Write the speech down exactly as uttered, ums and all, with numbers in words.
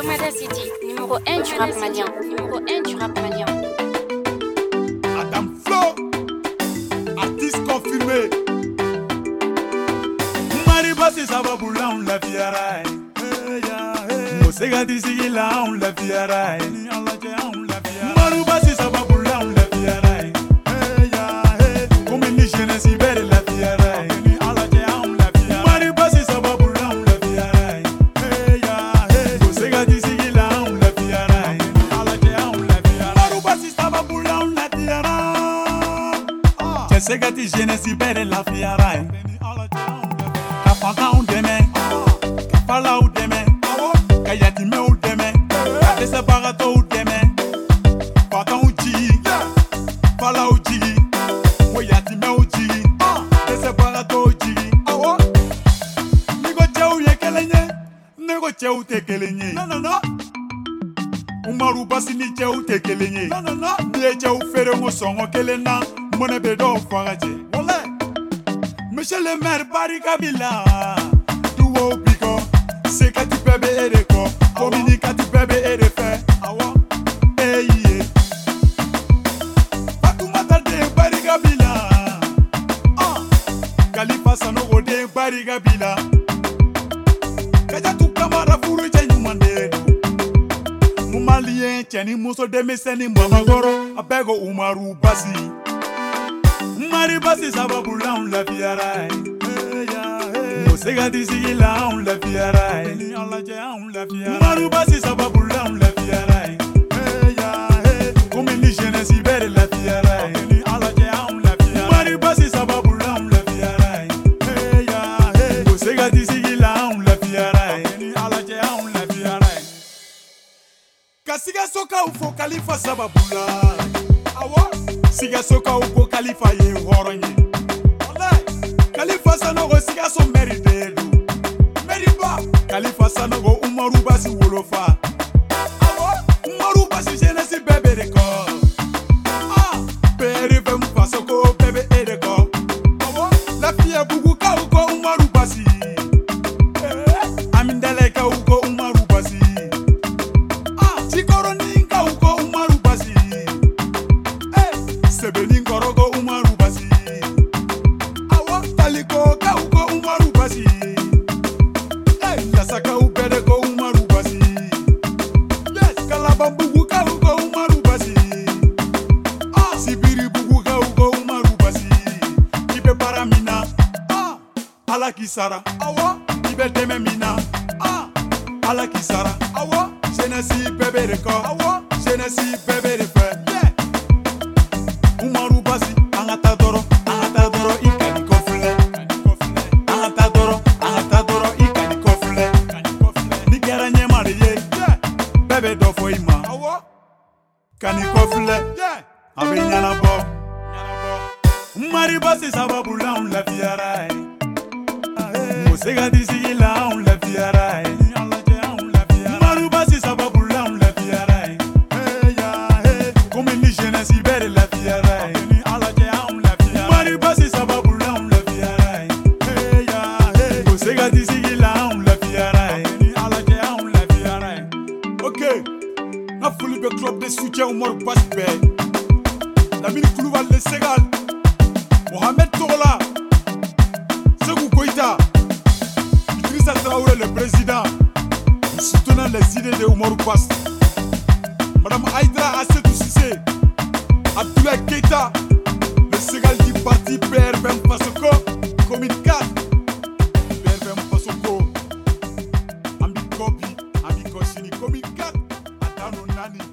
Fomada City, numéro un du rap malien. Numéro un du rap malien. Adam Flow, artiste confirmé. Mariba c'est sababu la on la fiarai. Mosega disigi la on la fiarai. Mariba c'est sababu la on la fiarai. Comme une jeunesse ibère la fiarai. Mariba c'est sababu la on la fiarai. Mosega disigi la on la fiarai. Mariba c'est sababu la on la fiarai. Segati jeunesse ibère la fiarai. Fanta ou deme, Fala ou deme, Kayatime ou deme, Kadesa barato ou deme, Fanta ou jigi, Fala ou jigi, Woyatime ou jigi, Kadesa barato ou jigi. Nigo chau ye kelenye, Nigo chau te kelenye. No no no. Umaru basi ni chau te kelenye. No no no. Ni chau fere mo songo kelena, mone bedo faraje. Wole. Monsieur le maire Barikabila, Douo Bigo, Sekati Bebe Ereko, Communicati Bebe Erefe, Awa, Eye, Fatumata de Barikabila, Ah, Khalifa Sanogo de Barikabila, Kajatu Kamara Furu Jenyu Mandero, Mumalien, Cheni Muso de Meseni Mamagoro, Abego Umaru Basi. Mariba c'est sababu la on la fiarai. Mosega disigi la on la fiarai. Mariba c'est sababu la on la fiarai. Comme une jeunesse ibère la fiarai. Mariba c'est sababu la on la fiarai. Mosega disigi la on la fiarai. Kasiga soka ufo Khalifa sababu la. Awa. Siga soka uko Khalifa ye horonye. Khalifa Sanogo siga so meride du. Meriba. Khalifa Sanogo Umaru basi wolofa. Awa. Umaru basi jeunesse bebe reko. Ah. Bere vem pasoko bebe ereko. Awa. La fille bugu ka uko Umaru basi. Eh. Amindele ka uko Umaru basi. Ah. Chikoroni ka uko Umaru basi. Sebeni korogo Umaru basi. Awa taliko ka uko Umaru basi. Hey, yasaka ubere ko Umaru basi. Yes, kalabambugu ka uko Umaru basi. Ah, sibiri bugu ka uko Umaru basi. Ibe paramina. Ah, ala kisara. Awa, ibe deme mina. Ah, ala kisara. Awa, jenesi bebe reko. Awa, jenesi bebe refe. Umaru basi, angata doro, angata doro, ikani kofule. Angata doro, angata doro, ikani kofule. Nikera nyema ye, bebe do fo ima. Kani kofule, abe nyana bo. Umari basi sababu la on la fiarai. Mosega disigi la on la fiarai. Umaru basi sababu la on la fiarai. Comme une jeunesse ibère la fiarai. Mariba c'est sababu la on la fiarai. Mosega disigi la on la fiarai. Ok, na fouli be club de soutien au mort Basbe. Lamine Koulibaly le Ségal. Mohamed Togola. Segou Koïta. Idrissa Traoré le président. Nous soutenons les idées de Oumar Bass. Madame Aïdra Assetou Cissé. Abdoulaye Keita. Le Ségal du parti P R V M Fasoko. Commune quatre. P R V M Fasoko. Ambi Kobi. Ambi Koshini. Commune quatre. Adano Nani.